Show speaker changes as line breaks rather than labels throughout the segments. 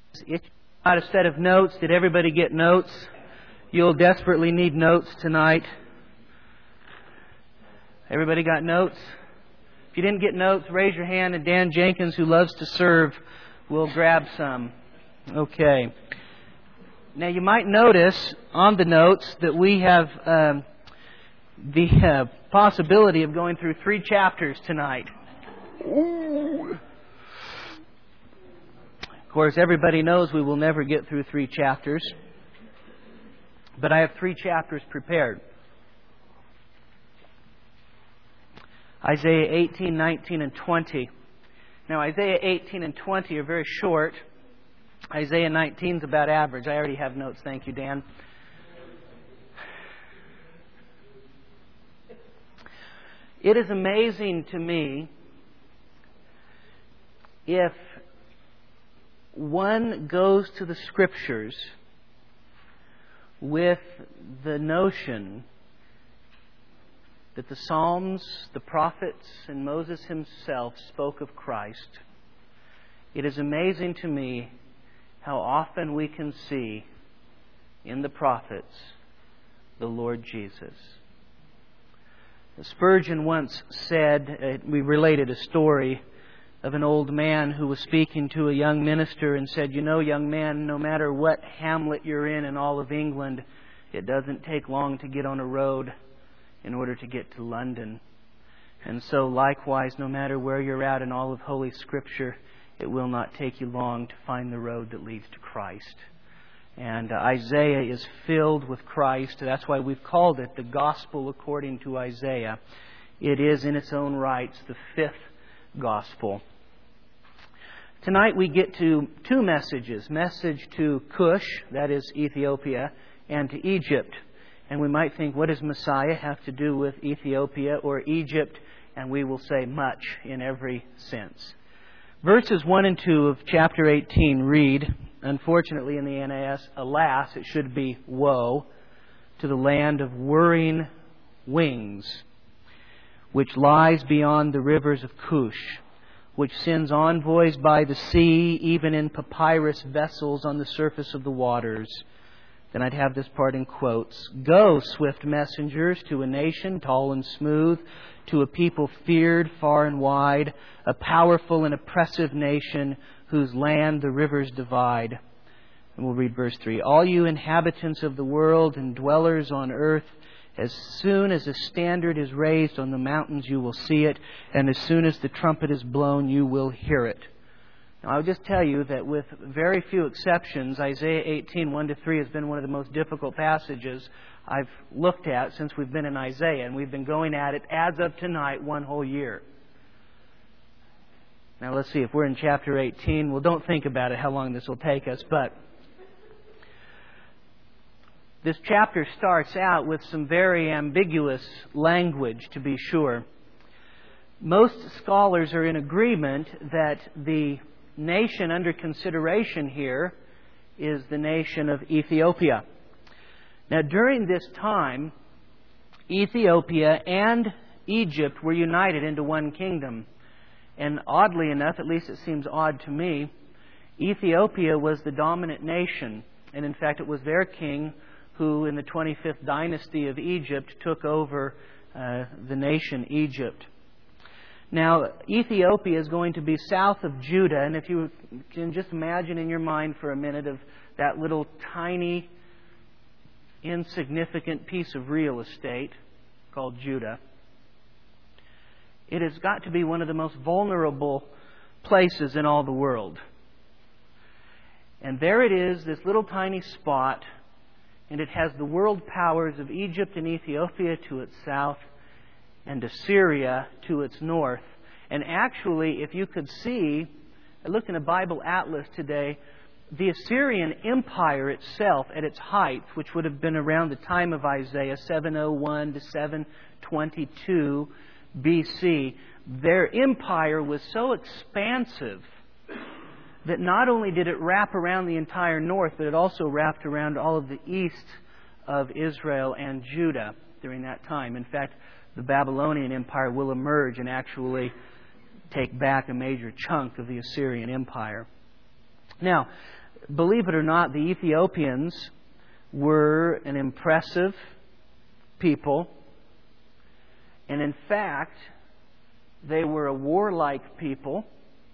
If you got a set of notes, did everybody get notes? You'll desperately need notes tonight. Everybody got notes? If you didn't get notes, raise your hand, and Dan Jenkins, who loves to serve, will grab some. Okay. Now you might notice on the notes that we have the possibility of going through 3 chapters tonight. Ooh. Of course, everybody knows we will never get through 3 chapters. But I have 3 chapters prepared. Isaiah 18, 19, and 20. Now, Isaiah 18 and 20 are very short. Isaiah 19 is about average. I already have notes. Thank you, Dan. It is amazing to me if one goes to the Scriptures with the notion that the Psalms, the prophets, and Moses himself spoke of Christ. It is amazing to me how often we can see in the prophets the Lord Jesus. Spurgeon once said, we related a story of an old man who was speaking to a young minister and said, "You know, young man, no matter what hamlet you're in all of England, it doesn't take long to get on a road in order to get to London. And so likewise, no matter where you're at in all of Holy Scripture, it will not take you long to find the road that leads to Christ." And Isaiah is filled with Christ. That's why we've called it the Gospel according to Isaiah. It is in its own rights the 5th Gospel. Tonight we get to 2 messages. Message to Cush, that is Ethiopia, and to Egypt. And we might think, what does Messiah have to do with Ethiopia or Egypt? And we will say much in every sense. Verses 1 and 2 of chapter 18 read, unfortunately in the NAS, alas, it should be woe, to the land of whirring wings, which lies beyond the rivers of Cush, which sends envoys by the sea, even in papyrus vessels on the surface of the waters. Then I'd have this part in quotes. Go, swift messengers, to a nation tall and smooth, to a people feared far and wide, a powerful and oppressive nation whose land the rivers divide. And we'll read verse 3. All you inhabitants of the world and dwellers on earth, as soon as a standard is raised on the mountains, you will see it, and as soon as the trumpet is blown, you will hear it. Now, I'll just tell you that with very few exceptions, Isaiah 18, 1-3 has been one of the most difficult passages I've looked at since we've been in Isaiah, and we've been going at it as of tonight 1 whole year. Now, let's see, if we're in chapter 18, well, don't think about it, how long this will take us, but this chapter starts out with some very ambiguous language, to be sure. Most scholars are in agreement that the nation under consideration here is the nation of Ethiopia. Now, during this time, Ethiopia and Egypt were united into one kingdom. And oddly enough, at least it seems odd to me, Ethiopia was the dominant nation. And in fact, it was their king who, in the 25th dynasty of Egypt, took over the nation Egypt. Now, Ethiopia is going to be south of Judah, and if you can just imagine in your mind for a minute of that little tiny, insignificant piece of real estate called Judah, it has got to be one of the most vulnerable places in all the world. And there it is, this little tiny spot, and it has the world powers of Egypt and Ethiopia to its south, and Assyria to its north. And actually, if you could see, I looked in a Bible atlas today, the Assyrian Empire itself at its height, which would have been around the time of Isaiah, 701 to 722 BC, their empire was so expansive that not only did it wrap around the entire north, but it also wrapped around all of the east of Israel and Judah during that time. In fact, the Babylonian Empire will emerge and actually take back a major chunk of the Assyrian Empire. Now, believe it or not, the Ethiopians were an impressive people. And in fact, they were a warlike people.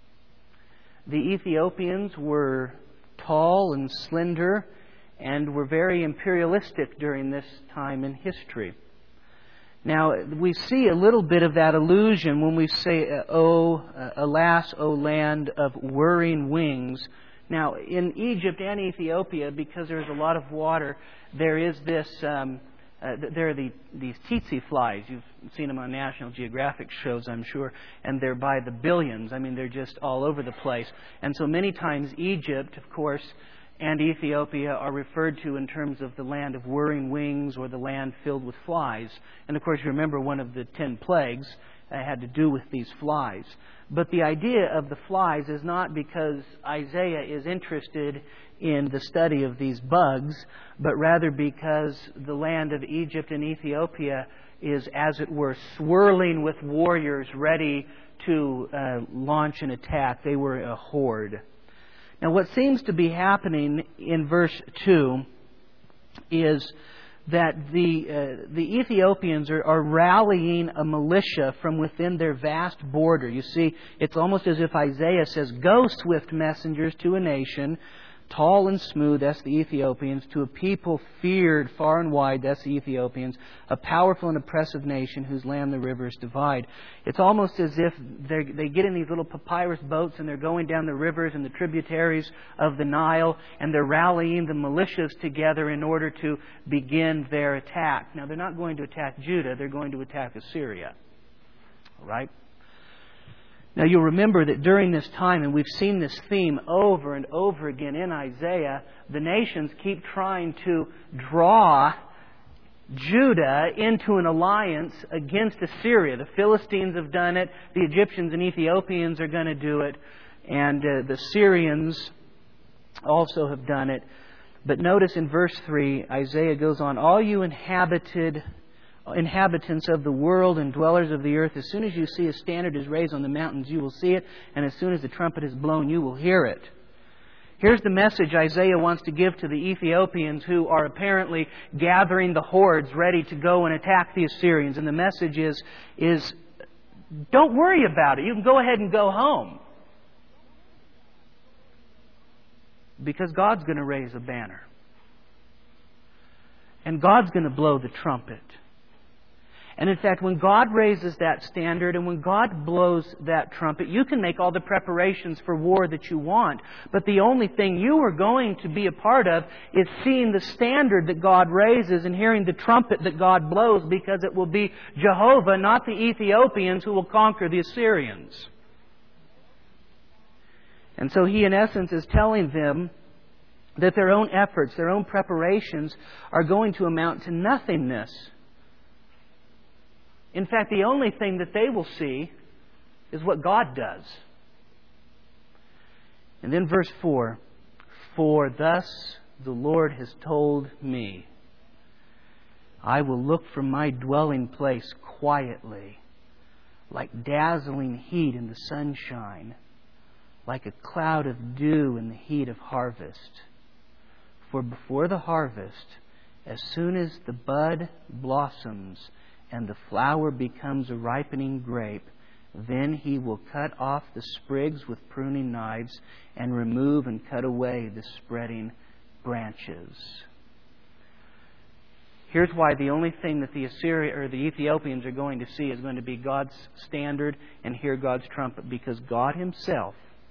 The Ethiopians were tall and slender and were very imperialistic during this time in history. Now, we see a little bit of that illusion when we say, alas, O land of whirring wings. Now, in Egypt and Ethiopia, because there's a lot of water, there is this, there are these tsetse flies. You've seen them on National Geographic shows, I'm sure, and they're by the billions. I mean, they're just all over the place. And so many times Egypt, of course, and Ethiopia are referred to in terms of the land of whirring wings or the land filled with flies. And of course, you remember one of the 10 plagues had to do with these flies. But the idea of the flies is not because Isaiah is interested in the study of these bugs, but rather because the land of Egypt and Ethiopia is, as it were, swirling with warriors ready to launch an attack. They were a horde. Now, what seems to be happening in verse 2 is that the Ethiopians are rallying a militia from within their vast border. You see, it's almost as if Isaiah says, "Go, swift messengers, to a nation, tall and smooth," that's the Ethiopians, "to a people feared far and wide," that's the Ethiopians, "a powerful and oppressive nation whose land the rivers divide." It's almost as if they get in these little papyrus boats and they're going down the rivers and the tributaries of the Nile, and they're rallying the militias together in order to begin their attack. Now, they're not going to attack Judah, they're going to attack Assyria. All right? Now, you'll remember that during this time, and we've seen this theme over and over again in Isaiah, the nations keep trying to draw Judah into an alliance against Assyria. The Philistines have done it, the Egyptians and Ethiopians are going to do it, and the Syrians also have done it. But notice in verse 3, Isaiah goes on, "All you inhabitants of the world and dwellers of the earth, as soon as you see a standard is raised on the mountains, you will see it, and as soon as the trumpet is blown, you will hear it." Here's the message Isaiah wants to give to the Ethiopians, who are apparently gathering the hordes ready to go and attack the Assyrians. And the message is don't worry about it. You can go ahead and go home. Because God's going to raise a banner. And God's going to blow the trumpet. And in fact, when God raises that standard and when God blows that trumpet, you can make all the preparations for war that you want. But the only thing you are going to be a part of is seeing the standard that God raises and hearing the trumpet that God blows, because it will be Jehovah, not the Ethiopians, who will conquer the Assyrians. And so he, in essence, is telling them that their own efforts, their own preparations are going to amount to nothingness. In fact, the only thing that they will see is what God does. And then verse 4, "For thus the Lord has told me, I will look from my dwelling place quietly, like dazzling heat in the sunshine, like a cloud of dew in the heat of harvest. For before the harvest, as soon as the bud blossoms and the flower becomes a ripening grape, then he will cut off the sprigs with pruning knives and remove and cut away the spreading branches." Here's why the only thing that the Ethiopians are going to see is going to be God's standard and hear God's trumpet, because God Himself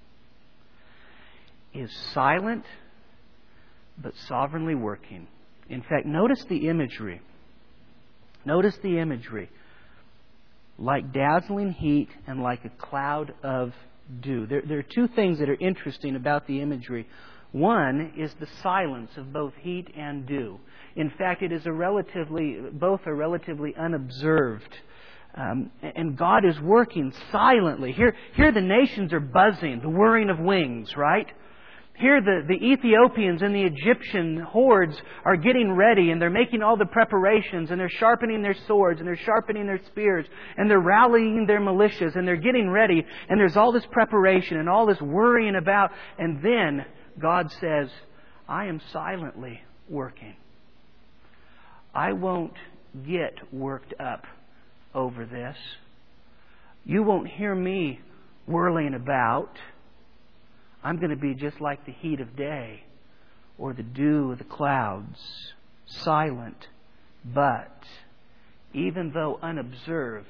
is silent but sovereignly working. In fact, notice the imagery. Notice the imagery. Like dazzling heat and like a cloud of dew. There are two things that are interesting about the imagery. One is the silence of both heat and dew. In fact, both are relatively unobserved. And God is working silently. Here the nations are buzzing, the whirring of wings, right? Here the Ethiopians and the Egyptian hordes are getting ready, and they're making all the preparations, and they're sharpening their swords, and they're sharpening their spears, and they're rallying their militias, and they're getting ready, and there's all this preparation and all this worrying about, and then God says, I am silently working. I won't get worked up over this. You won't hear me whirling about. I'm going to be just like the heat of day or the dew of the clouds, silent, but even though unobserved,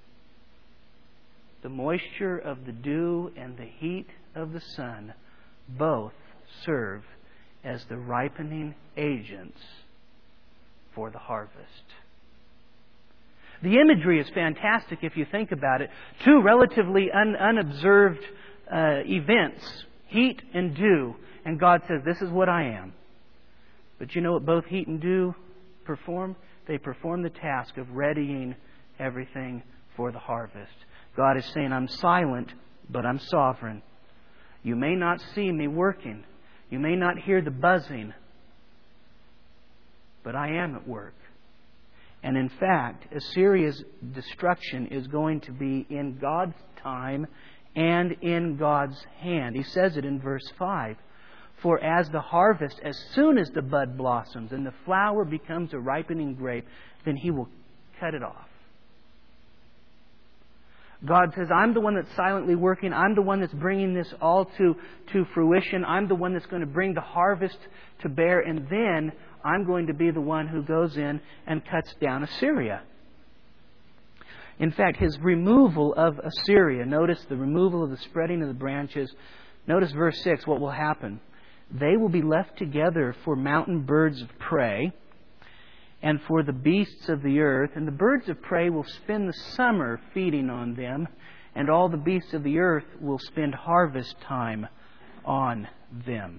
the moisture of the dew and the heat of the sun both serve as the ripening agents for the harvest. The imagery is fantastic if you think about it. Two relatively unobserved events, heat and dew. And God says, this is what I am. But you know what both heat and dew perform? They perform the task of readying everything for the harvest. God is saying, I'm silent, but I'm sovereign. You may not see me working. You may not hear the buzzing. But I am at work. And in fact, Assyria's destruction is going to be in God's time and in God's hand. He says it in verse 5. For as the harvest, as soon as the bud blossoms and the flower becomes a ripening grape, then He will cut it off. God says, I'm the one that's silently working. I'm the one that's bringing this all to fruition. I'm the one that's going to bring the harvest to bear. And then I'm going to be the one who goes in and cuts down Assyria. In fact, His removal of Assyria, notice the removal of the spreading of the branches. Notice verse 6, what will happen? They will be left together for mountain birds of prey and for the beasts of the earth. And the birds of prey will spend the summer feeding on them, and all the beasts of the earth will spend harvest time on them.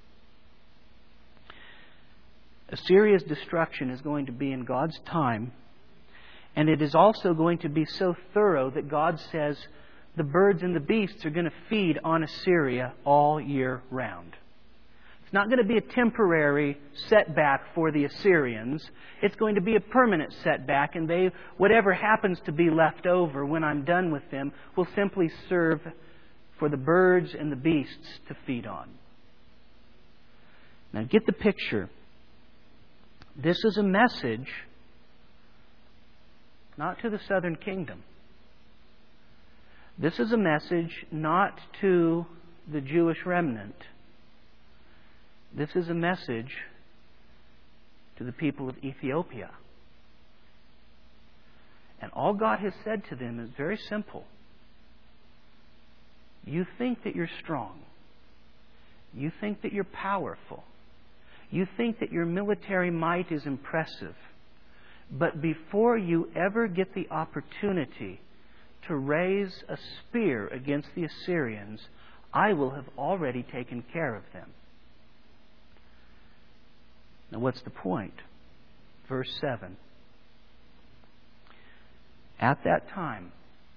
Assyria's destruction is going to be in God's time, and it is also going to be so thorough that God says the birds and the beasts are going to feed on Assyria all year round. It's not going to be a temporary setback for the Assyrians. It's going to be a permanent setback, and whatever happens to be left over when I'm done with them will simply serve for the birds and the beasts to feed on. Now get the picture. This is a message not to the southern kingdom. This is a message not to the Jewish remnant. This is a message to the people of Ethiopia. And all God has said to them is very simple. You think that you're strong. You think that you're powerful. You think that your military might is impressive. But before you ever get the opportunity to raise a spear against the Assyrians, I will have already taken care of them. Now, what's the point? Verse 7. At that time,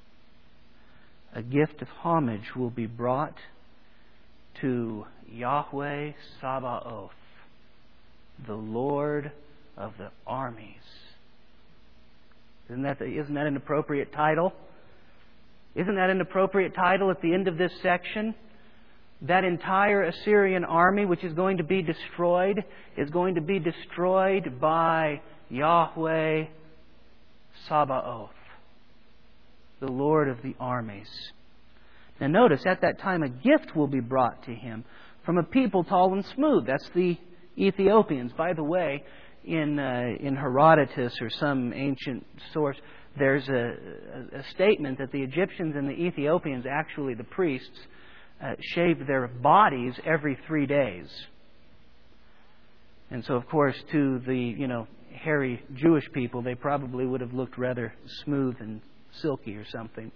a gift of homage will be brought to Yahweh Sabaoth, the Lord of the armies. Isn't that an appropriate title? Isn't that an appropriate title at the end of this section? That entire Assyrian army, which is going to be destroyed, is going to be destroyed by Yahweh Sabaoth, the Lord of the armies. Now notice, at that time a gift will be brought to him from a people tall and smooth. That's the Ethiopians. By the way, in Herodotus or some ancient source, there's a statement that the Egyptians and the Ethiopians, actually the priests, shaved their bodies every 3 days. And so, of course, to the hairy Jewish people, they probably would have looked rather smooth and silky or something.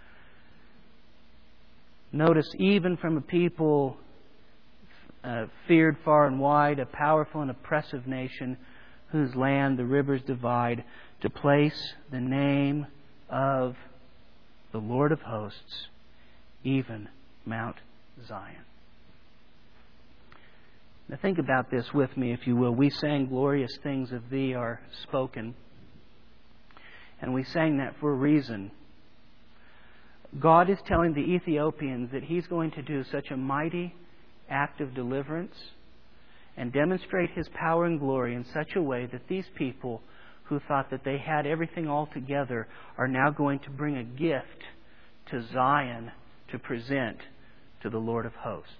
Notice, even from a people feared far and wide, a powerful and oppressive nation whose land the rivers divide, to place the name of the Lord of hosts, even Mount Zion. Now think about this with me, if you will. We sang glorious things of thee are spoken. And we sang that for a reason. God is telling the Ethiopians that He's going to do such a mighty act of deliverance and demonstrate His power and glory in such a way that these people who thought that they had everything all together are now going to bring a gift to Zion to present to the Lord of hosts.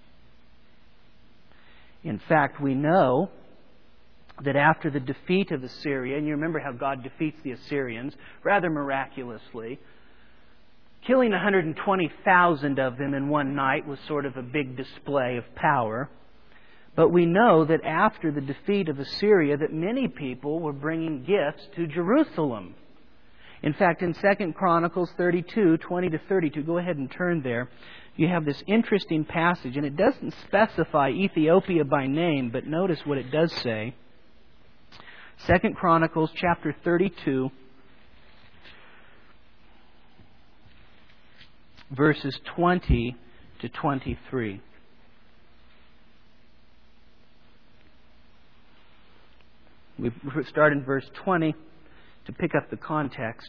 In fact, we know that after the defeat of Assyria, and you remember how God defeats the Assyrians rather miraculously, killing 120,000 of them in one night was sort of a big display of power. But we know that after the defeat of Assyria, that many people were bringing gifts to Jerusalem. In fact, in 2 Chronicles 32, 20 to 32, go ahead and turn there, you have this interesting passage, and it doesn't specify Ethiopia by name, but notice what it does say. 2 Chronicles chapter 32, verses 20 to 23. We start in verse 20 to pick up the context.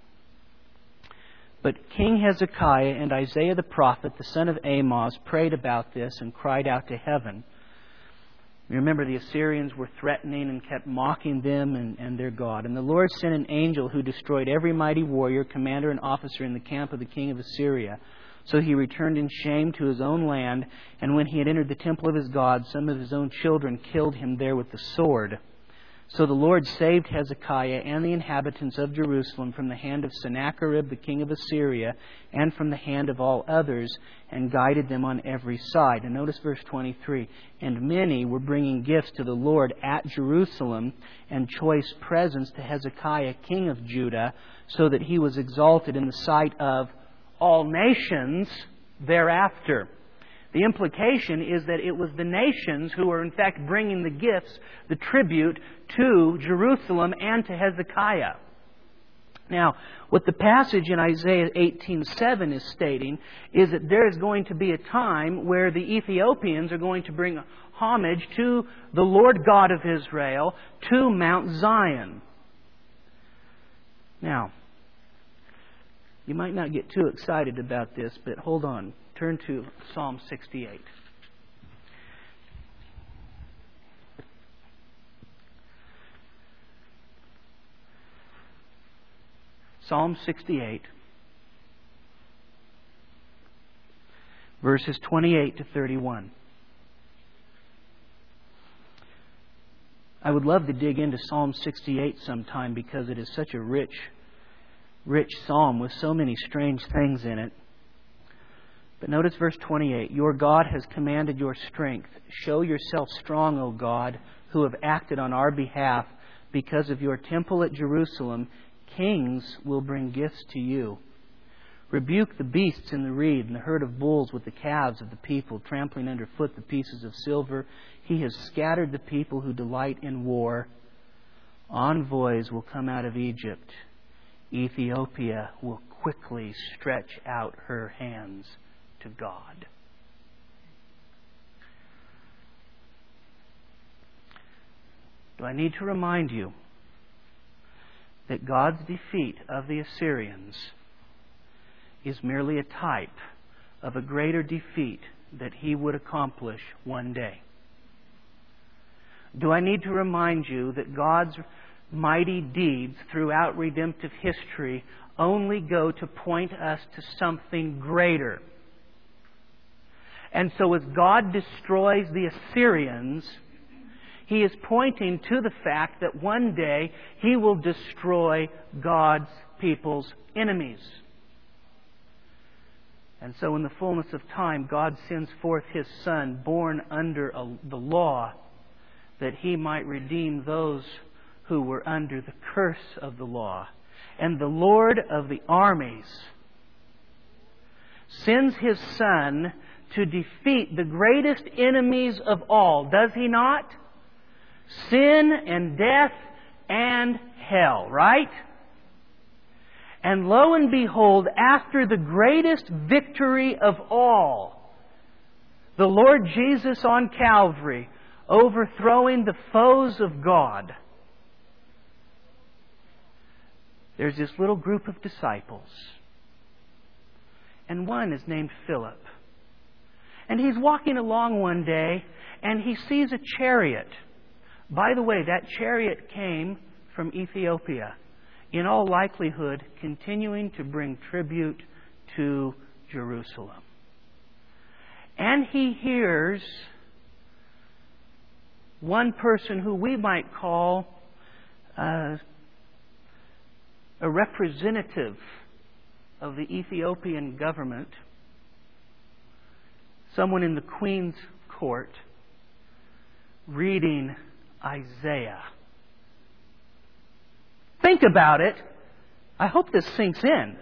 But King Hezekiah and Isaiah the prophet, the son of Amoz, prayed about this and cried out to heaven. Remember, the Assyrians were threatening and kept mocking them and their God. And the Lord sent an angel who destroyed every mighty warrior, commander, and officer in the camp of the king of Assyria. So he returned in shame to his own land, and when he had entered the temple of his God, some of his own children killed him there with the sword. So the Lord saved Hezekiah and the inhabitants of Jerusalem from the hand of Sennacherib, the king of Assyria, and from the hand of all others, and guided them on every side. And notice verse 23. And many were bringing gifts to the Lord at Jerusalem, and choice presents to Hezekiah, king of Judah, so that he was exalted in the sight of all nations thereafter. The implication is that it was the nations who were in fact bringing the gifts, the tribute, to Jerusalem and to Hezekiah. Now, what the passage in Isaiah 18:7 is stating is that there is going to be a time where the Ethiopians are going to bring homage to the Lord God of Israel, to Mount Zion. Now, you might not get too excited about this, but hold on. Turn to Psalm 68. Psalm 68, verses 28 to 31. I would love to dig into Psalm 68 sometime because it is such a rich psalm with so many strange things in it. But notice verse 28. Your God has commanded your strength. Show yourself strong, O God, who have acted on our behalf. Because of your temple at Jerusalem, kings will bring gifts to you. Rebuke the beasts in the reed and the herd of bulls with the calves of the people, trampling underfoot the pieces of silver. He has scattered the people who delight in war. Envoys will come out of Egypt. Ethiopia will quickly stretch out her hands to God. Do I need to remind you that God's defeat of the Assyrians is merely a type of a greater defeat that He would accomplish one day? Do I need to remind you that God's mighty deeds throughout redemptive history only go to point us to something greater? And so as God destroys the Assyrians, He is pointing to the fact that one day He will destroy God's people's enemies. And so in the fullness of time, God sends forth His Son, born under the law, that He might redeem those who were under the curse of the law. And the Lord of the armies sends His Son to defeat the greatest enemies of all. Does He not? Sin and death and hell, right? And lo and behold, after the greatest victory of all, the Lord Jesus on Calvary, overthrowing the foes of God, there's this little group of disciples. And one is named Philip. And he's walking along one day, and he sees a chariot. By the way, that chariot came from Ethiopia, in all likelihood continuing to bring tribute to Jerusalem. And he hears one person who we might call a representative of the Ethiopian government, someone in the Queen's court, reading Isaiah. Think about it. I hope this sinks in.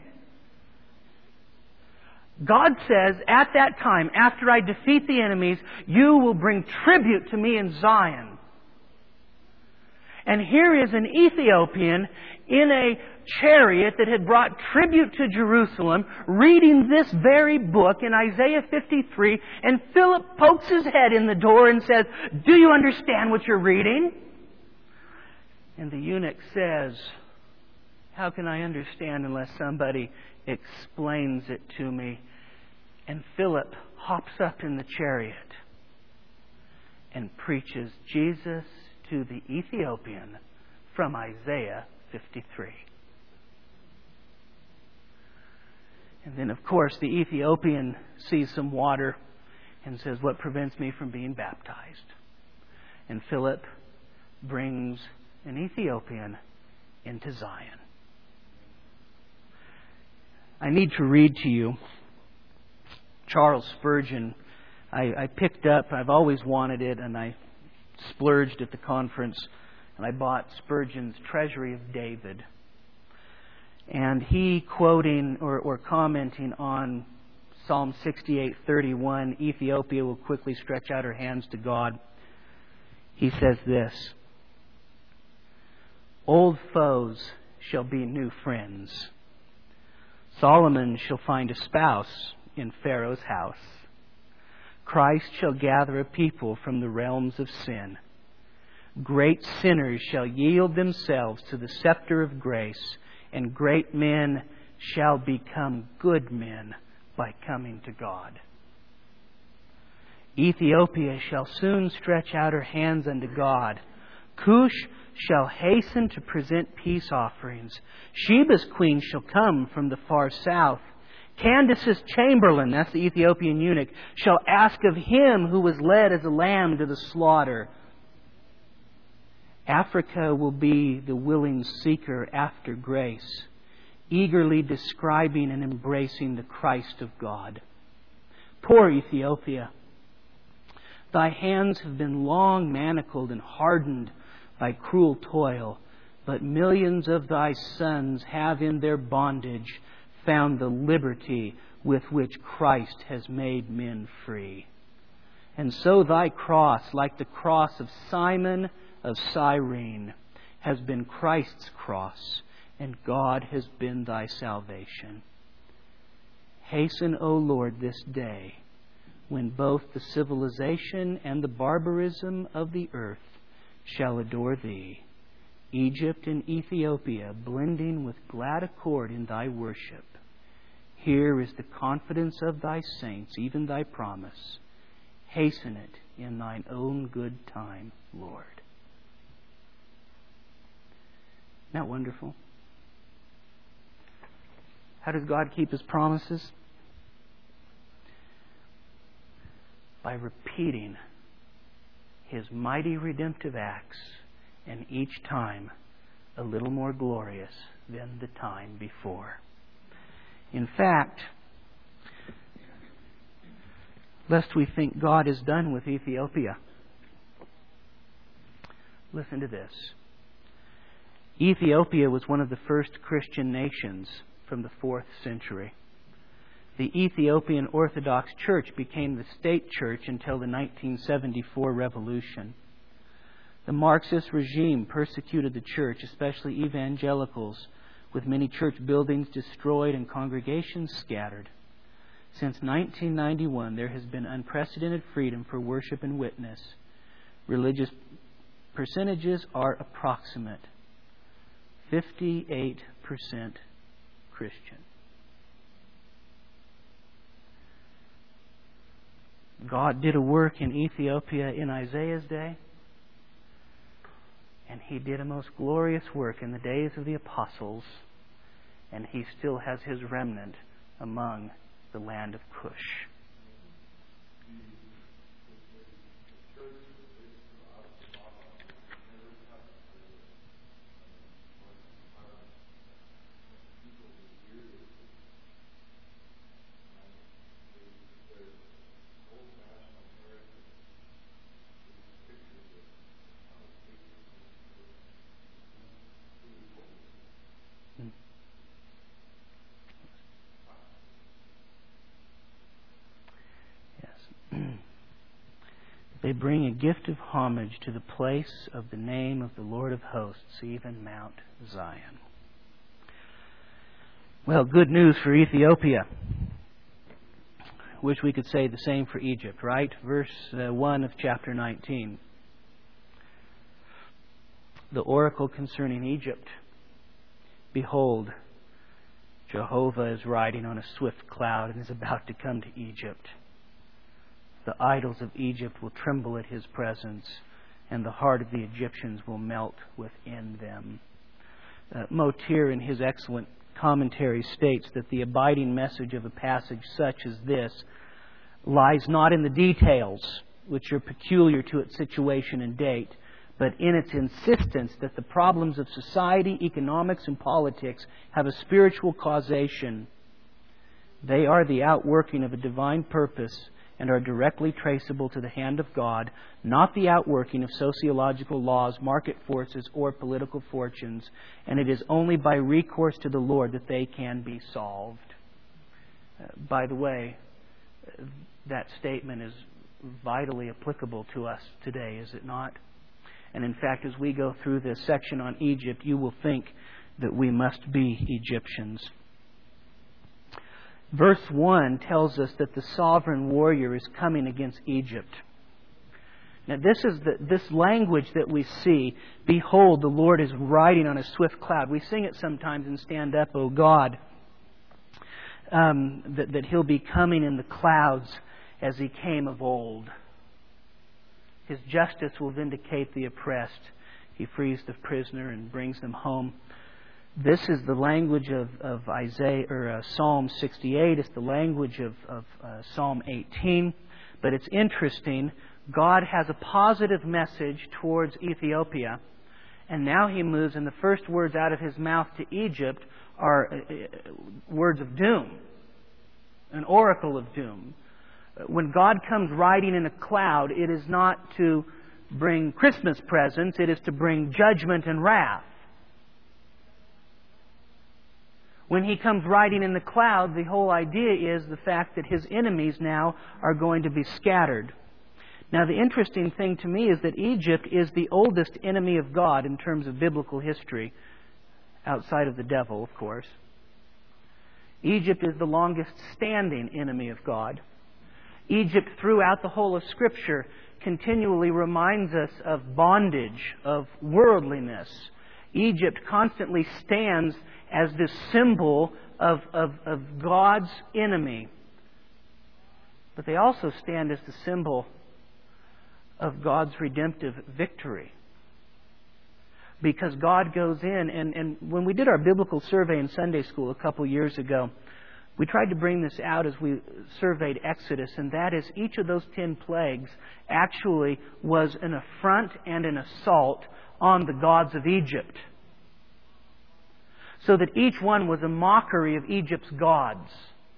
God says, at that time, after I defeat the enemies, you will bring tribute to me in Zion. And here is an Ethiopian in a chariot that had brought tribute to Jerusalem, reading this very book in Isaiah 53, and Philip pokes his head in the door and says, "Do you understand what you're reading?" And the eunuch says, "How can I understand unless somebody explains it to me?" And Philip hops up in the chariot and preaches Jesus to the Ethiopian from Isaiah 53. And then, of course, the Ethiopian sees some water and says, "What prevents me from being baptized?" And Philip brings an Ethiopian into Zion. I need to read to you Charles Spurgeon. I picked up, I've always wanted it, and I splurged at the conference, and I bought Spurgeon's Treasury of David. And he, quoting or commenting on Psalm 68:31, Ethiopia will quickly stretch out her hands to God, he says this: "Old foes shall be new friends. Solomon shall find a spouse in Pharaoh's house. Christ shall gather a people from the realms of sin. Great sinners shall yield themselves to the scepter of grace, and great men shall become good men by coming to God. Ethiopia shall soon stretch out her hands unto God. Cush shall hasten to present peace offerings. Sheba's queen shall come from the far south. Candace's chamberlain," that's the Ethiopian eunuch, "shall ask of him who was led as a lamb to the slaughter." Africa will be the willing seeker after grace, eagerly describing and embracing the Christ of God. Poor Ethiopia, thy hands have been long manacled and hardened by cruel toil, but millions of thy sons have in their bondage found the liberty with which Christ has made men free. And so thy cross, like the cross of Simon of Cyrene, has been Christ's cross, and God has been thy salvation. Hasten, O Lord, this day, when both the civilization and the barbarism of the earth shall adore thee, Egypt and Ethiopia blending with glad accord in thy worship. Here is the confidence of thy saints, even thy promise. Hasten it in thine own good time, Lord. Isn't that wonderful? How does God keep His promises? By repeating His mighty redemptive acts, and each time a little more glorious than the time before. In fact, lest we think God is done with Ethiopia, listen to this. Ethiopia was one of the first Christian nations from the 4th century. The Ethiopian Orthodox Church became the state church until the 1974 revolution. The Marxist regime persecuted the church, especially evangelicals, with many church buildings destroyed and congregations scattered. Since 1991, there has been unprecedented freedom for worship and witness. Religious percentages are approximate. 58% Christian. God did a work in Ethiopia in Isaiah's day, and He did a most glorious work in the days of the apostles, and He still has His remnant among the land of Cush. They bring a gift of homage to the place of the name of the Lord of hosts, even Mount Zion. Well, good news for Ethiopia. Wish we could say the same for Egypt, right? Verse 1 of chapter 19. The oracle concerning Egypt. Behold, Jehovah is riding on a swift cloud and is about to come to Egypt. The idols of Egypt will tremble at His presence, and the heart of the Egyptians will melt within them. Motir, in his excellent commentary, states that the abiding message of a passage such as this lies not in the details, which are peculiar to its situation and date, but in its insistence that the problems of society, economics, and politics have a spiritual causation. They are the outworking of a divine purpose and are directly traceable to the hand of God, not the outworking of sociological laws, market forces, or political fortunes, and it is only by recourse to the Lord that they can be solved. By the way, that statement is vitally applicable to us today, is it not? And in fact, as we go through this section on Egypt, you will think that we must be Egyptians. Verse 1 tells us that the sovereign warrior is coming against Egypt. Now this language that we see, behold, the Lord is riding on a swift cloud. We sing it sometimes in Stand Up, O God, that He'll be coming in the clouds as He came of old. His justice will vindicate the oppressed. He frees the prisoner and brings them home. This is the language of Isaiah or Psalm 68. It's the language of Psalm 18. But it's interesting. God has a positive message towards Ethiopia, and now He moves, and the first words out of His mouth to Egypt are words of doom, an oracle of doom. When God comes riding in a cloud, it is not to bring Christmas presents. It is to bring judgment and wrath. When He comes riding in the cloud, the whole idea is the fact that His enemies now are going to be scattered. Now, the interesting thing to me is that Egypt is the oldest enemy of God in terms of biblical history, outside of the devil, of course. Egypt is the longest standing enemy of God. Egypt, throughout the whole of Scripture, continually reminds us of bondage, of worldliness. Egypt constantly stands as this symbol of God's enemy. But they also stand as the symbol of God's redemptive victory. Because God goes in, and when we did our biblical survey in Sunday school a couple years ago, we tried to bring this out as we surveyed Exodus, and that is each of those 10 plagues actually was an affront and an assault on the gods of Egypt. So that each one was a mockery of Egypt's gods.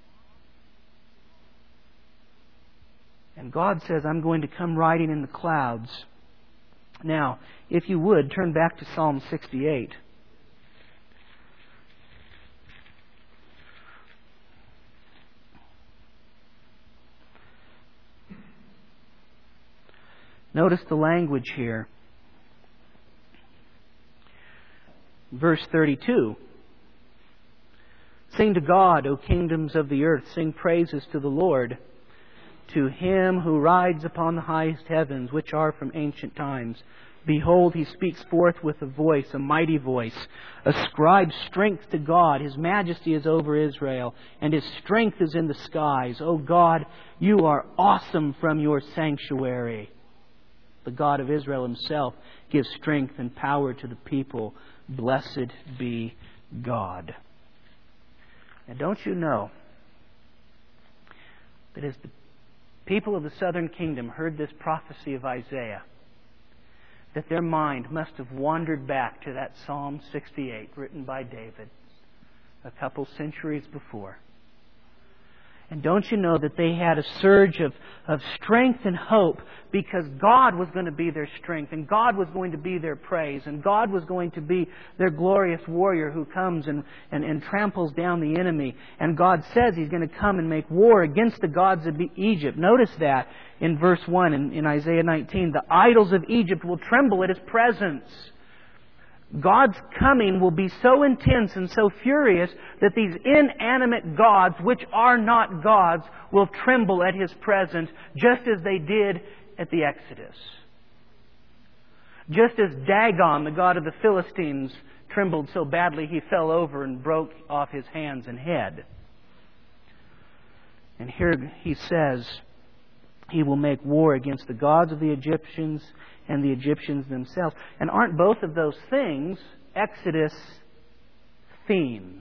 And God says, I'm going to come riding in the clouds. Now, if you would, turn back to Psalm 68. Notice the language here. Verse 32. Sing to God, O kingdoms of the earth. Sing praises to the Lord. To Him who rides upon the highest heavens, which are from ancient times. Behold, He speaks forth with a voice, a mighty voice. Ascribe strength to God. His majesty is over Israel, and His strength is in the skies. O God, You are awesome from Your sanctuary. The God of Israel Himself gives strength and power to the people. Blessed be God. Now, don't you know that as the people of the southern kingdom heard this prophecy of Isaiah, that their mind must have wandered back to that Psalm 68 written by David a couple centuries before. And don't you know that they had a surge of strength and hope because God was going to be their strength and God was going to be their praise and God was going to be their glorious warrior who comes and tramples down the enemy. And God says He's going to come and make war against the gods of Egypt. Notice that in verse 1 in Isaiah 19. The idols of Egypt will tremble at His presence. God's coming will be so intense and so furious that these inanimate gods, which are not gods, will tremble at His presence, just as they did at the Exodus. Just as Dagon, the god of the Philistines, trembled so badly he fell over and broke off his hands and head. And here He says He will make war against the gods of the Egyptians and the Egyptians themselves. And aren't both of those things Exodus themes?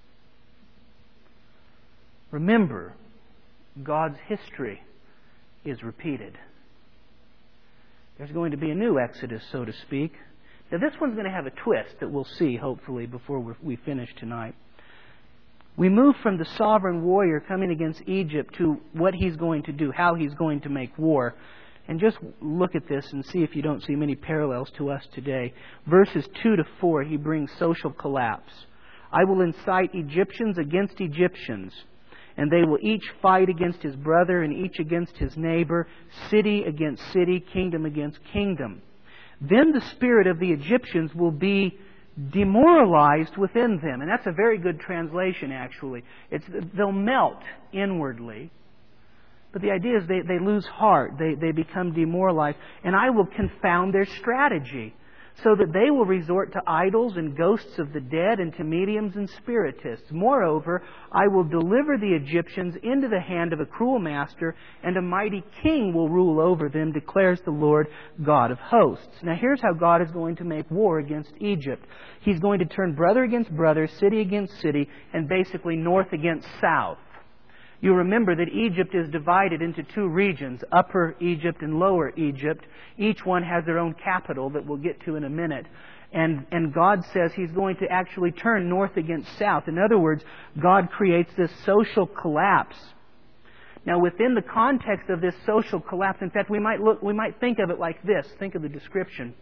Remember, God's history is repeated. There's going to be a new Exodus, so to speak. Now, this one's going to have a twist that we'll see, hopefully, before we finish tonight. We move from the sovereign warrior coming against Egypt to what he's going to do, how he's going to make war. And just look at this and see if you don't see many parallels to us today. Verses 2 to 4, he brings social collapse. I will incite Egyptians against Egyptians, and they will each fight against his brother and each against his neighbor, city against city, kingdom against kingdom. Then the spirit of the Egyptians will be demoralized within them. And that's a very good translation, actually. They'll melt inwardly. But the idea is they lose heart. They become demoralized. And I will confound their strategy, so that they will resort to idols and ghosts of the dead and to mediums and spiritists. Moreover, I will deliver the Egyptians into the hand of a cruel master, and a mighty king will rule over them, declares the Lord God of hosts. Now here's how God is going to make war against Egypt. He's going to turn brother against brother, city against city, and basically north against south. You remember that Egypt is divided into two regions, Upper Egypt and Lower Egypt. Each one has their own capital that we'll get to in a minute. And God says He's going to actually turn north against south. In other words, God creates this social collapse. Now, within the context of this social collapse, in fact, we might think of it like this. Think of the description.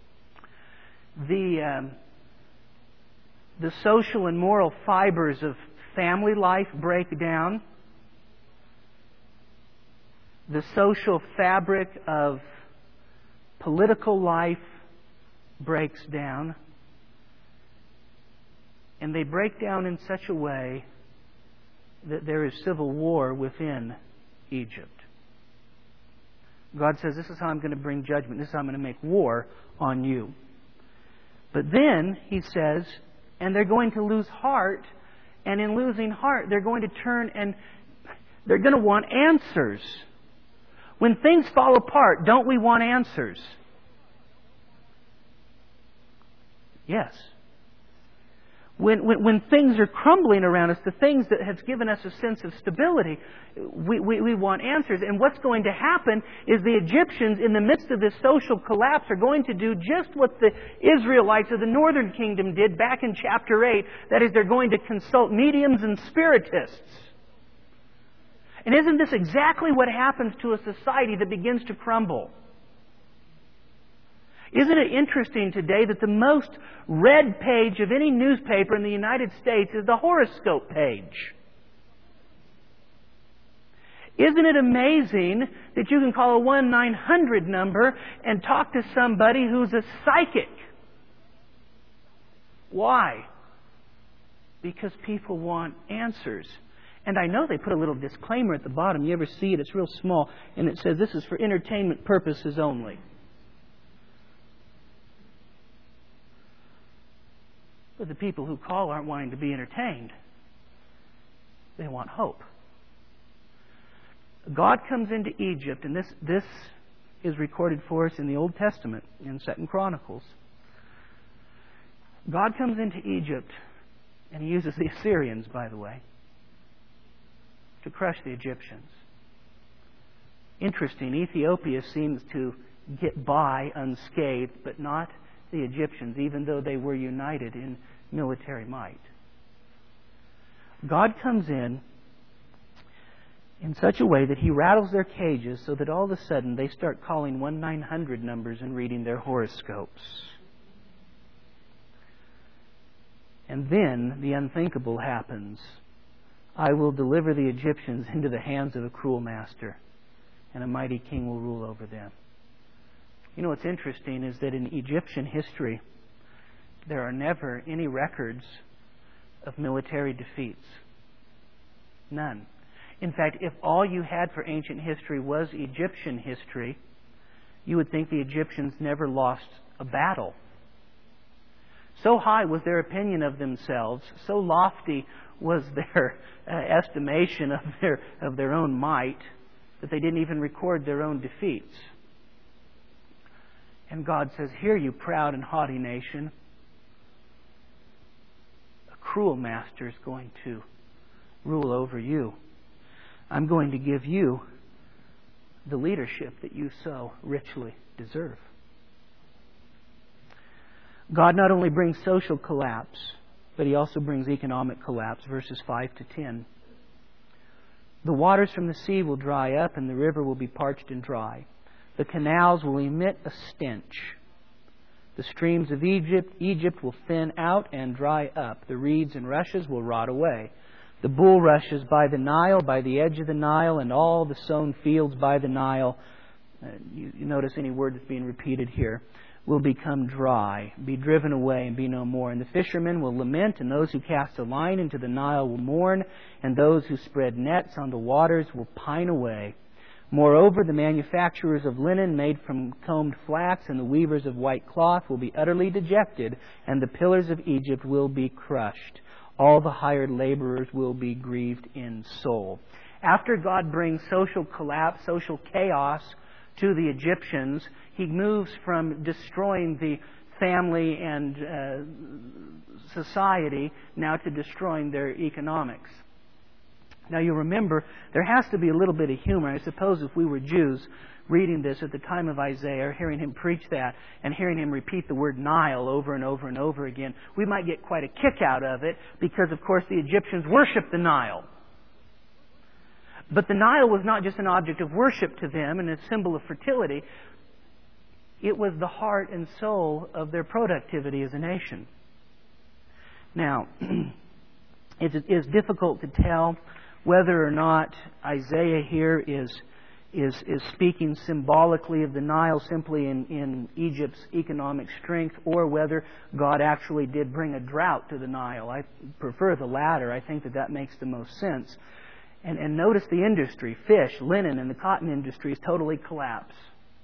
The social and moral fibers of family life break down. The social fabric of political life breaks down. And they break down in such a way that there is civil war within Egypt. God says, this is how I'm going to bring judgment. This is how I'm going to make war on you. But then, He says, and they're going to lose heart. And in losing heart, they're going to turn and they're going to want answers. When things fall apart, don't we want answers? Yes. When things are crumbling around us, the things that have given us a sense of stability, we want answers. And what's going to happen is the Egyptians, in the midst of this social collapse, are going to do just what the Israelites of the northern kingdom did back in chapter 8. That is, they're going to consult mediums and spiritists. And isn't this exactly what happens to a society that begins to crumble? Isn't it interesting today that the most read page of any newspaper in the United States is the horoscope page? Isn't it amazing that you can call a 1-900 number and talk to somebody who's a psychic? Why? Because people want answers. And I know they put a little disclaimer at the bottom. You ever see it? It's real small. And it says, this is for entertainment purposes only. But the people who call aren't wanting to be entertained. They want hope. God comes into Egypt, and this is recorded for us in the Old Testament, in 2 Chronicles. God comes into Egypt, and He uses the Assyrians, by the way, to crush the Egyptians. Interesting, Ethiopia seems to get by unscathed, but not the Egyptians, even though they were united in military might. God comes in such a way that He rattles their cages so that all of a sudden they start calling 1-900 numbers and reading their horoscopes. And then the unthinkable happens. I will deliver the Egyptians into the hands of a cruel master, and a mighty king will rule over them. You know what's interesting is that in Egyptian history, there are never any records of military defeats. None. In fact, if all you had for ancient history was Egyptian history, you would think the Egyptians never lost a battle. So high was their opinion of themselves, so lofty was their estimation of their own might, that they didn't even record their own defeats. And God says, "Hear you, proud and haughty nation. A cruel master is going to rule over you. I'm going to give you the leadership that you so richly deserve." God not only brings social collapse, but He also brings economic collapse. Verses 5 to 10. The waters from the sea will dry up, and the river will be parched and dry. The canals will emit a stench. The streams of Egypt will thin out and dry up. The reeds and rushes will rot away. The bulrushes by the Nile, by the edge of the Nile, and all the sown fields by the Nile, you notice any word that's being repeated here, will become dry, be driven away, and be no more. And the fishermen will lament, and those who cast a line into the Nile will mourn, and those who spread nets on the waters will pine away. Moreover, the manufacturers of linen made from combed flax and the weavers of white cloth will be utterly dejected, and the pillars of Egypt will be crushed. All the hired laborers will be grieved in soul. After God brings social collapse, social chaos to the Egyptians, He moves from destroying the family and society now to destroying their economics. Now you remember, there has to be a little bit of humor. I suppose if we were Jews reading this at the time of Isaiah, hearing him preach that, and hearing him repeat the word Nile over and over and over again, we might get quite a kick out of it, because of course the Egyptians worshipped the Nile. But the Nile was not just an object of worship to them and a symbol of fertility. It was the heart and soul of their productivity as a nation. Now, it is difficult to tell whether or not Isaiah here is speaking symbolically of the Nile simply in Egypt's economic strength, or whether God actually did bring a drought to the Nile. I prefer the latter. I think that makes the most sense. And notice the industry, fish, linen, and the cotton industries totally collapse.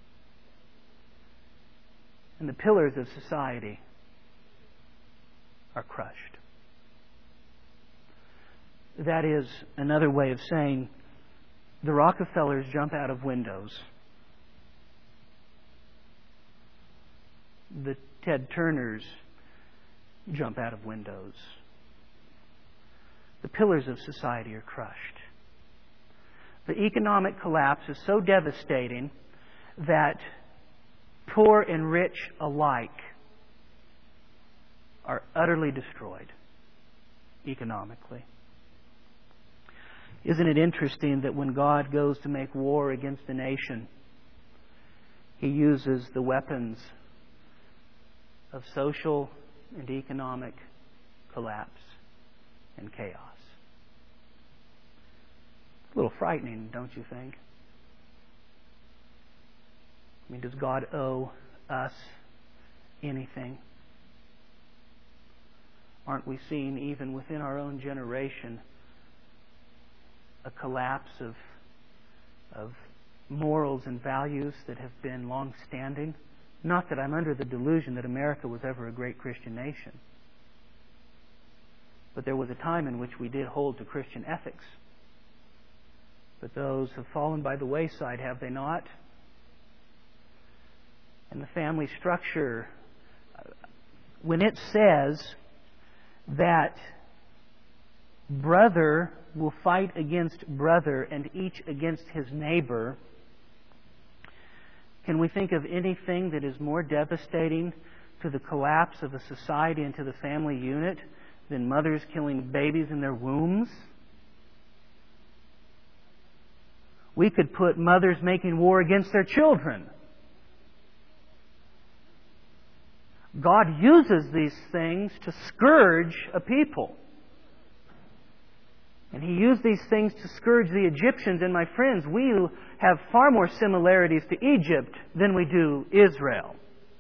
And the pillars of society are crushed. That is another way of saying the Rockefellers jump out of windows. The Ted Turners jump out of windows. The pillars of society are crushed. The economic collapse is so devastating that poor and rich alike are utterly destroyed economically. Isn't it interesting that when God goes to make war against a nation, He uses the weapons of social and economic collapse and chaos? A little frightening, don't you think? I mean, does God owe us anything? Aren't we seeing, even within our own generation, a collapse of morals and values that have been long-standing? Not that I'm under the delusion that America was ever a great Christian nation. But there was a time in which we did hold to Christian ethics. But those have fallen by the wayside, have they not? And the family structure, when it says that brother will fight against brother and each against his neighbor, can we think of anything that is more devastating to the collapse of a society and to the family unit than mothers killing babies in their wombs? We could put mothers making war against their children. God uses these things to scourge a people. And He used these things to scourge the Egyptians. And my friends, we have far more similarities to Egypt than we do Israel.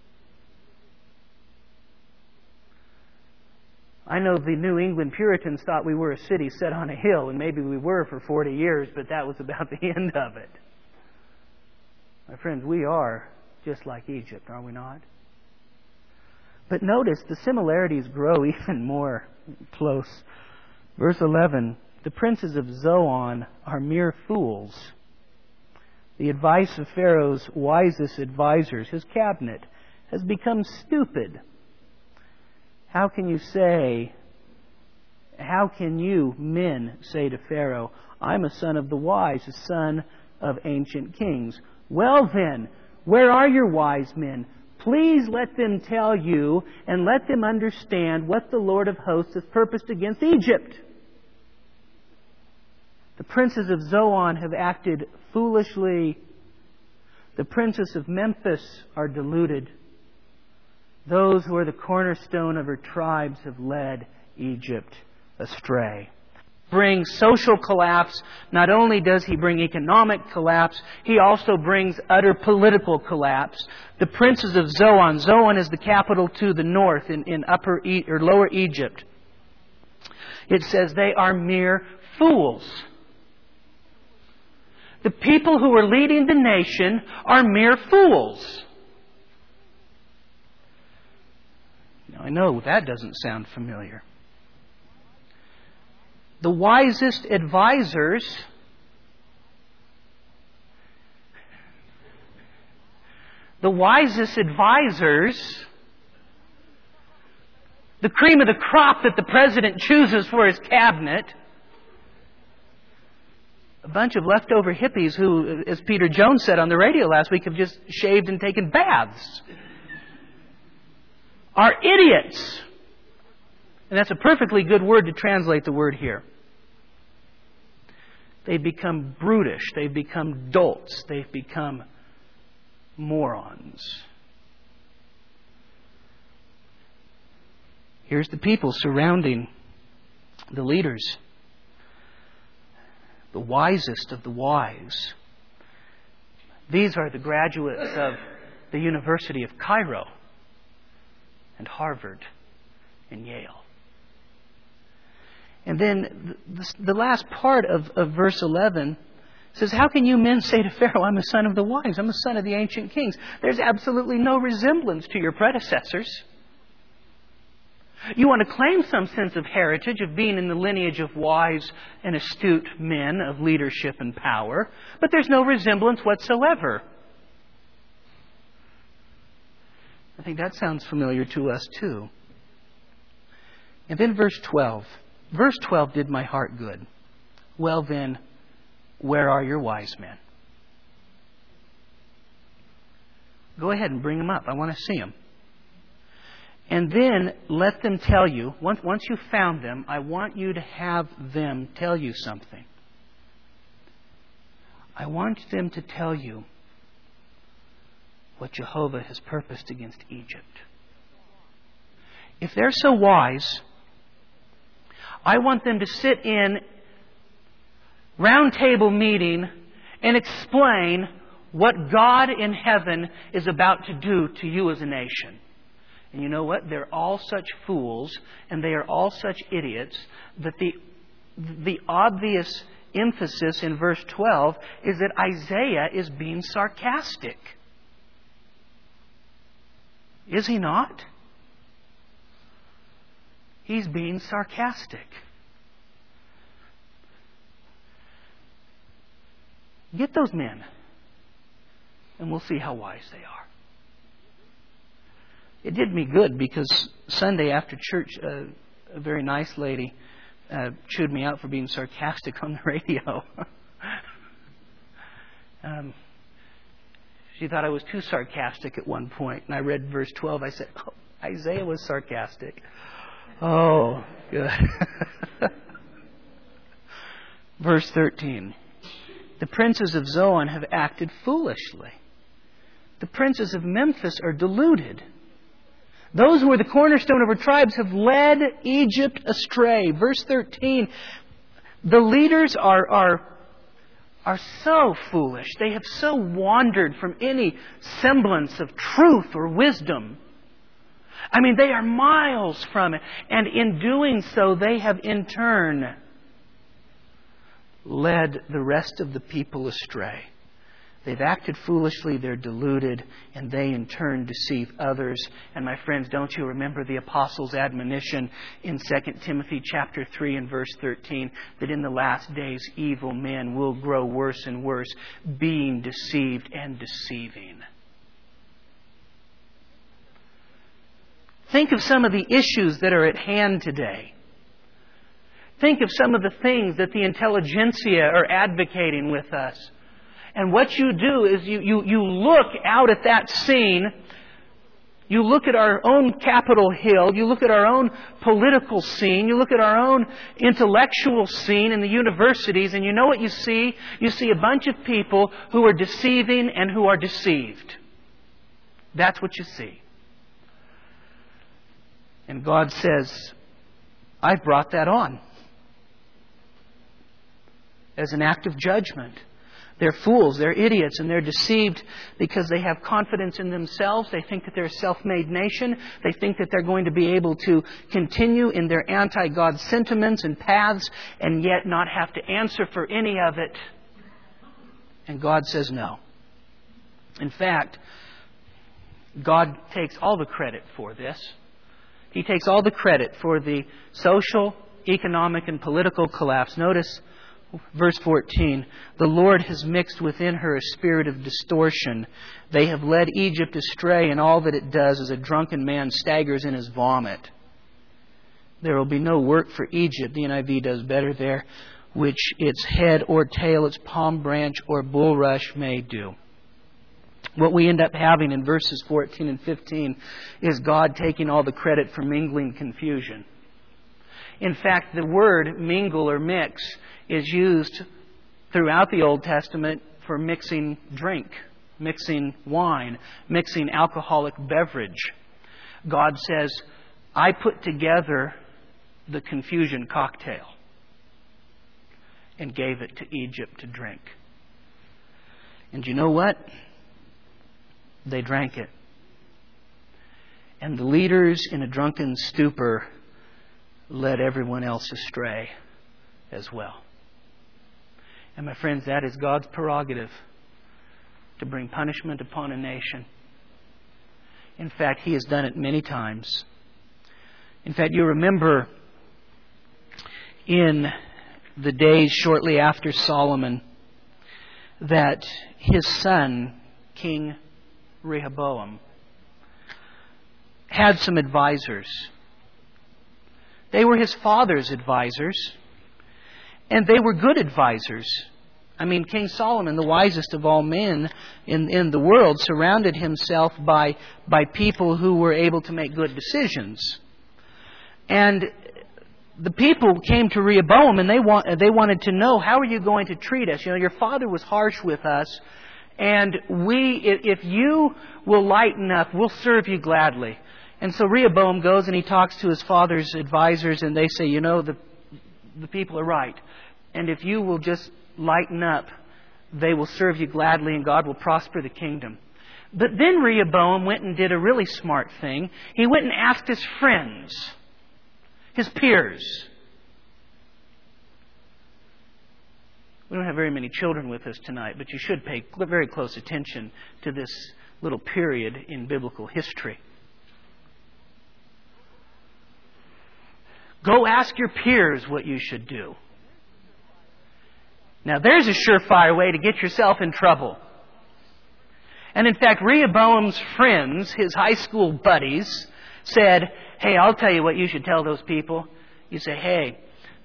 I know the New England Puritans thought we were a city set on a hill, and maybe we were for 40 years, but that was about the end of it. My friends, we are just like Egypt, are we not? But notice the similarities grow even more close. Verse 11, the princes of Zoan are mere fools. The advice of Pharaoh's wisest advisors, his cabinet, has become stupid. How can you men say to Pharaoh, I'm a son of the wise, a son of ancient kings? Well then, where are your wise men? Please let them tell you and let them understand what the Lord of hosts has purposed against Egypt. The princes of Zoan have acted foolishly. The princes of Memphis are deluded. Those who are the cornerstone of her tribes have led Egypt astray. Brings social collapse. Not only does he bring economic collapse, he also brings utter political collapse. The princes of Zoan. Zoan is the capital to the north in Lower Egypt. It says they are mere fools. The people who are leading the nation are mere fools. Now, I know that doesn't sound familiar. The wisest advisors the cream of the crop that the president chooses for his cabinet, a bunch of leftover hippies who, as Peter Jones said on the radio last week, have just shaved and taken baths, are idiots. And that's a perfectly good word to translate the word here. They become brutish. They become dolts. They've become morons. Here's the people surrounding the leaders. The wisest of the wise. These are the graduates of the University of Cairo and Harvard and Yale. And then the last part of verse 11 says, how can you men say to Pharaoh, I'm a son of the wise, I'm a son of the ancient kings? There's absolutely no resemblance to your predecessors. You want to claim some sense of heritage, of being in the lineage of wise and astute men of leadership and power, but there's no resemblance whatsoever. I think that sounds familiar to us too. And then verse 12. Verse 12 did my heart good. Well then, where are your wise men? Go ahead and bring them up. I want to see them. And then let them tell you, once you've found them, I want you to have them tell you something. I want them to tell you what Jehovah has purposed against Egypt. If they're so wise, I want them to sit in round table meeting and explain what God in heaven is about to do to you as a nation. And you know what? They're all such fools and they are all such idiots that the obvious emphasis in verse 12 is that Isaiah is being sarcastic. Is he not? He's being sarcastic. Get those men, and we'll see how wise they are. It did me good because Sunday after church, a very nice lady chewed me out for being sarcastic on the radio. She thought I was too sarcastic at one point, and I read verse 12. I said, "Oh, Isaiah was sarcastic." Oh, good. Verse 13. The princes of Zoan have acted foolishly. The princes of Memphis are deluded. Those who are the cornerstone of our tribes have led Egypt astray. Verse 13. The leaders are so foolish. They have so wandered from any semblance of truth or wisdom. I mean, they are miles from it. And in doing so, they have in turn led the rest of the people astray. They've acted foolishly, they're deluded, and they in turn deceive others. And my friends, don't you remember the apostles' admonition in 2 Timothy chapter 3 and verse 13, that in the last days evil men will grow worse and worse, being deceived and deceiving. Think of some of the issues that are at hand today. Think of some of the things that the intelligentsia are advocating with us. And what you do is you look out at that scene. You look at our own Capitol Hill. You look at our own political scene. You look at our own intellectual scene in the universities. And you know what you see? You see a bunch of people who are deceiving and who are deceived. That's what you see. And God says, I've brought that on as an act of judgment. They're fools, they're idiots, and they're deceived because they have confidence in themselves. They think that they're a self-made nation. They think that they're going to be able to continue in their anti-God sentiments and paths and yet not have to answer for any of it. And God says no. In fact, God takes all the credit for this. He takes all the credit for the social, economic, and political collapse. Notice verse 14, the Lord has mixed within her a spirit of distortion. They have led Egypt astray, and all that it does is a drunken man staggers in his vomit. There will be no work for Egypt, the NIV does better there, which its head or tail, its palm branch or bulrush may do. What we end up having in verses 14 and 15 is God taking all the credit for mingling confusion. In fact, the word mingle or mix is used throughout the Old Testament for mixing drink, mixing wine, mixing alcoholic beverage. God says, I put together the confusion cocktail and gave it to Egypt to drink. And you know what? They drank it. And the leaders in a drunken stupor led everyone else astray as well. And my friends, that is God's prerogative to bring punishment upon a nation. In fact, He has done it many times. In fact, you remember in the days shortly after Solomon that his son, King Rehoboam, had some advisors. They were his father's advisors, and they were good advisors. I mean, King Solomon, the wisest of all men in the world, surrounded himself by people who were able to make good decisions. And the people came to Rehoboam and they wanted to know, how are you going to treat us? You know, your father was harsh with us, and if you will lighten up, we'll serve you gladly. And so Rehoboam goes and he talks to his father's advisors, and they say, you know, the people are right. And if you will just lighten up, they will serve you gladly and God will prosper the kingdom. But then Rehoboam went and did a really smart thing. He went and asked his friends, his peers. We don't have very many children with us tonight, but you should pay very close attention to this little period in biblical history. Go ask your peers what you should do. Now there's a surefire way to get yourself in trouble. And in fact, Rehoboam's friends, his high school buddies, said, hey, I'll tell you what you should tell those people. You say, hey,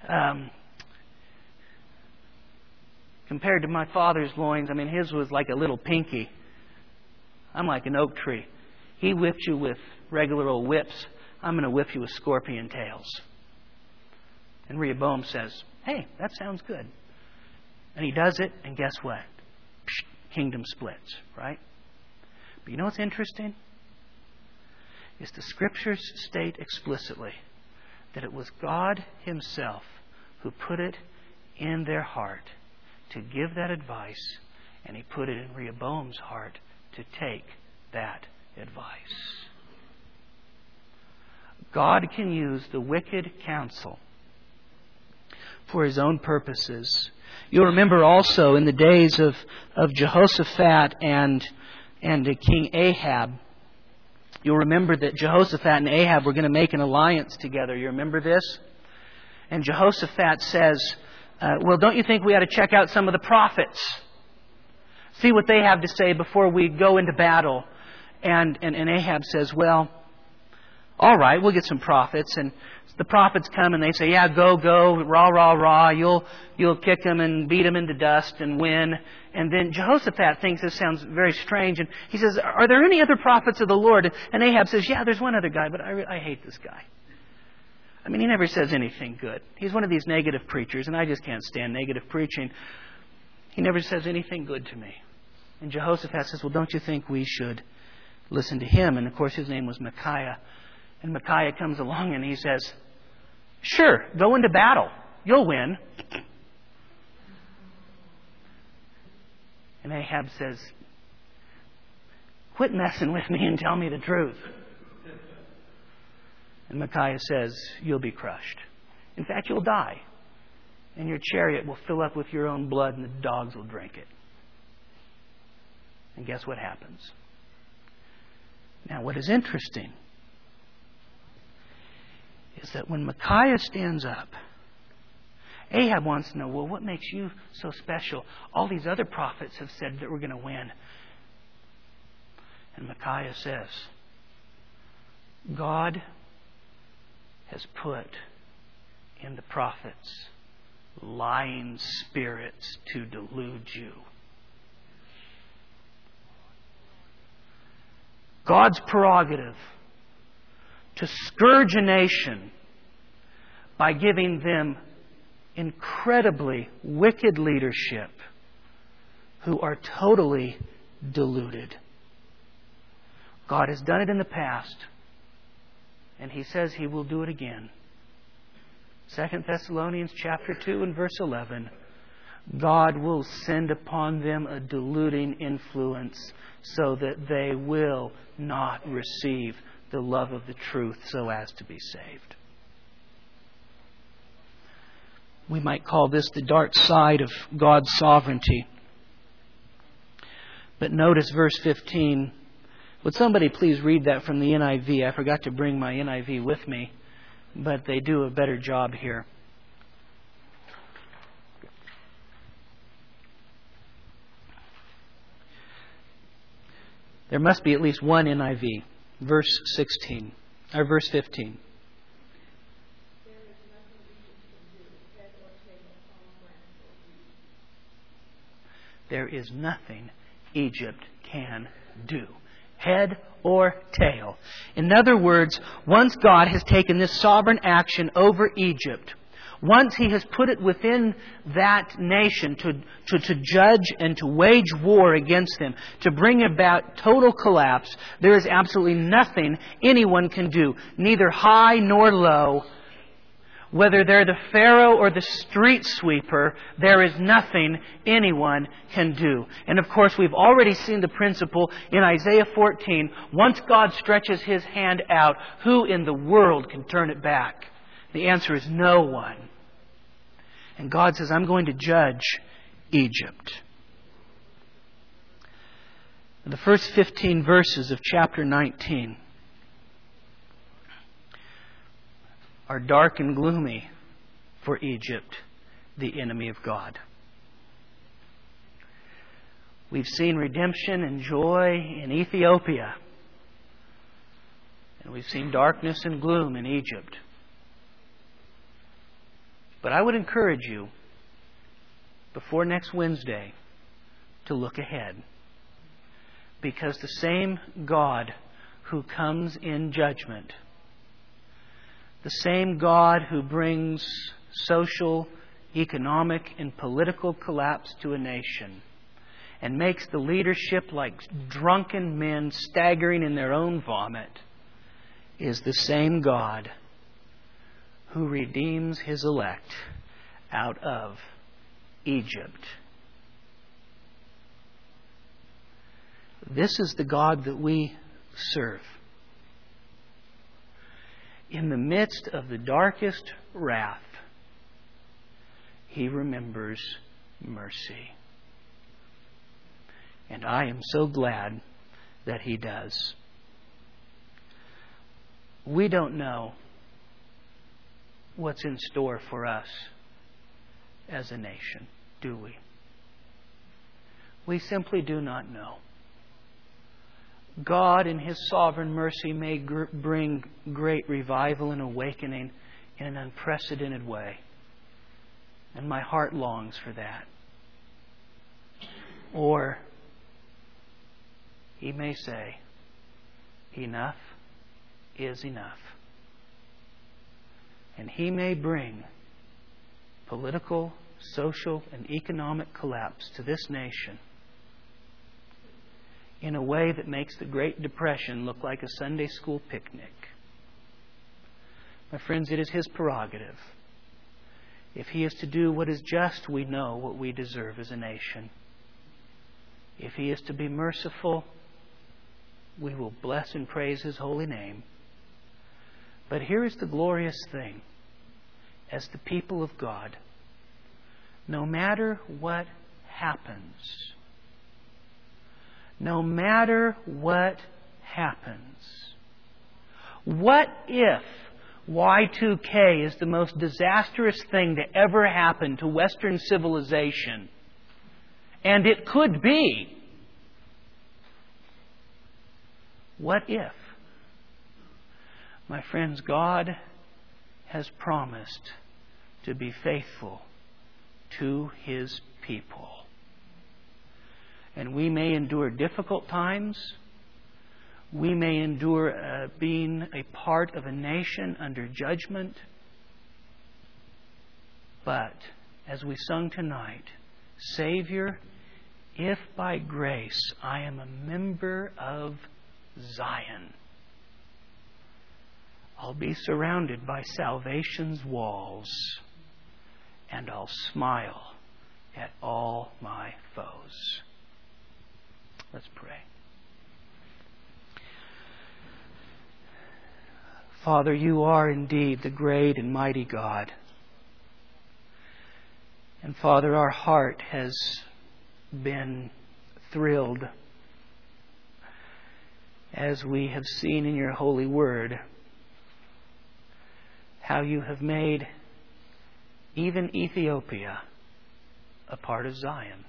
compared to my father's loins, I mean, his was like a little pinky. I'm like an oak tree. He whipped you with regular old whips. I'm going to whip you with scorpion tails. And Rehoboam says, hey, that sounds good. And he does it, and guess what? Kingdom splits, right? But you know what's interesting? Is the Scriptures state explicitly that it was God Himself who put it in their heart to give that advice, and He put it in Rehoboam's heart to take that advice. God can use the wicked counsel for His own purposes. You'll remember also in the days of Jehoshaphat and King Ahab, you'll remember that Jehoshaphat and Ahab were going to make an alliance together. You remember this? And Jehoshaphat says, well, don't you think we ought to check out some of the prophets? See what they have to say before we go into battle. And Ahab says, well, all right, we'll get some prophets. And the prophets come and they say, yeah, go, rah, rah, rah. You'll kick them and beat them into dust and win. And then Jehoshaphat thinks this sounds very strange. And he says, are there any other prophets of the Lord? And Ahab says, yeah, there's one other guy, but I hate this guy. I mean, he never says anything good. He's one of these negative preachers, and I just can't stand negative preaching. He never says anything good to me. And Jehoshaphat says, well, don't you think we should listen to him? And of course, his name was Micaiah. And Micaiah comes along and he says, sure, go into battle. You'll win. And Ahab says, quit messing with me and tell me the truth. And Micaiah says, you'll be crushed. In fact, you'll die. And your chariot will fill up with your own blood and the dogs will drink it. And guess what happens? Now, what is interesting is that when Micaiah stands up, Ahab wants to know, well, what makes you so special? All these other prophets have said that we're going to win. And Micaiah says, God has put in the prophets lying spirits to delude you. God's prerogative to scourge a nation by giving them incredibly wicked leadership who are totally deluded. God has done it in the past, and He says He will do it again. 2 Thessalonians chapter 2 and verse 11. God will send upon them a deluding influence so that they will not receive the love of the truth so as to be saved. We might call this the dark side of God's sovereignty. But notice verse 15. Would somebody please read that from the NIV? I forgot to bring my NIV with me, but they do a better job here. There must be at least one NIV. Verse 16, or verse 15. There is nothing Egypt can do. Head or tail. In other words, once God has taken this sovereign action over Egypt, once He has put it within that nation to judge and to wage war against them, to bring about total collapse, there is absolutely nothing anyone can do, neither high nor low. Whether they're the Pharaoh or the street sweeper, there is nothing anyone can do. And of course, we've already seen the principle in Isaiah 14. Once God stretches His hand out, who in the world can turn it back? The answer is no one. And God says, I'm going to judge Egypt. The first 15 verses of chapter 19 are dark and gloomy for Egypt, the enemy of God. We've seen redemption and joy in Ethiopia. And we've seen darkness and gloom in Egypt. But I would encourage you, before next Wednesday, to look ahead. Because the same God who comes in judgment, the same God who brings social, economic, and political collapse to a nation, and makes the leadership like drunken men staggering in their own vomit, is the same God who redeems His elect out of Egypt. This is the God that we serve. In the midst of the darkest wrath, He remembers mercy. And I am so glad that He does. We don't know what's in store for us as a nation, do we? We simply do not know. God, in His sovereign mercy, may bring great revival and awakening in an unprecedented way. And my heart longs for that. Or He may say, enough is enough. And He may bring political, social, and economic collapse to this nation in a way that makes the Great Depression look like a Sunday school picnic. My friends, it is His prerogative. If He is to do what is just, we know what we deserve as a nation. If He is to be merciful, we will bless and praise His holy name. But here is the glorious thing. As the people of God, no matter what happens, no matter what happens, what if Y2K is the most disastrous thing to ever happen to Western civilization? And it could be. What if? My friends, God has promised to be faithful to His people. And we may endure difficult times. We may endure being a part of a nation under judgment. But, as we sung tonight, Savior, if by grace I am a member of Zion, I'll be surrounded by salvation's walls, and I'll smile at all my foes. Let's pray. Father, You are indeed the great and mighty God. And Father, our heart has been thrilled as we have seen in Your holy word how You have made even Ethiopia a part of Zion.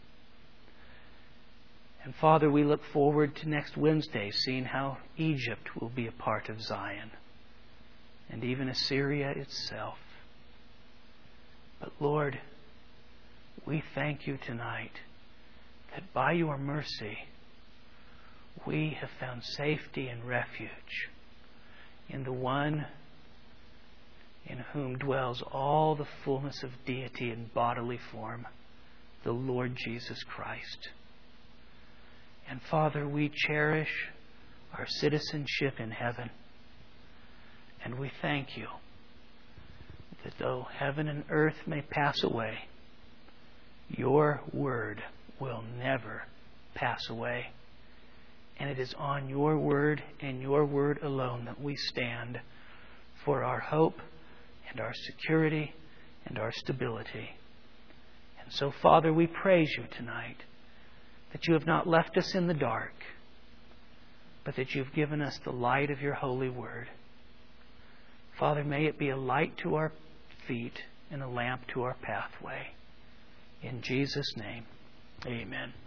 And Father, we look forward to next Wednesday seeing how Egypt will be a part of Zion, and even Assyria itself. But Lord, we thank You tonight that by Your mercy we have found safety and refuge in the One in whom dwells all the fullness of deity in bodily form, the Lord Jesus Christ. And Father, we cherish our citizenship in heaven. And we thank You that though heaven and earth may pass away, Your word will never pass away. And it is on Your word and Your word alone that we stand for our hope and our security and our stability. And so, Father, we praise You tonight that You have not left us in the dark, but that You've given us the light of Your holy word. Father, may it be a light to our feet and a lamp to our pathway. In Jesus' name, amen.